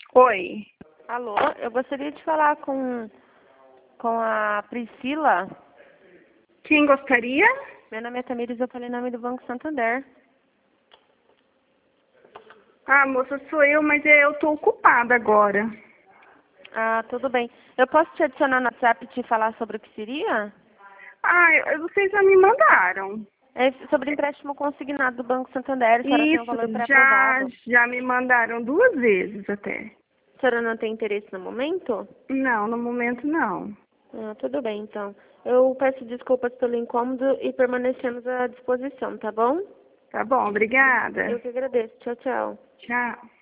Oi. Alô, eu gostaria de falar com a Priscila. Quem gostaria? Meu nome é Tamires, eu falei em nome do Banco Santander. Ah, moça, sou eu, mas eu tô ocupada agora. Ah, tudo bem. Eu posso te adicionar no WhatsApp e te falar sobre o que seria? Ah, vocês já me mandaram. É sobre empréstimo consignado do Banco Santander. A senhora tem um Isso, valor já, pré-aprovado. já me mandaram 2 vezes até. A senhora não tem interesse no momento? Não, no momento não. Ah, tudo bem, então. Eu peço desculpas pelo incômodo e permanecemos à disposição, tá bom? Tá bom, obrigada. Eu que agradeço. Tchau, tchau. Tchau.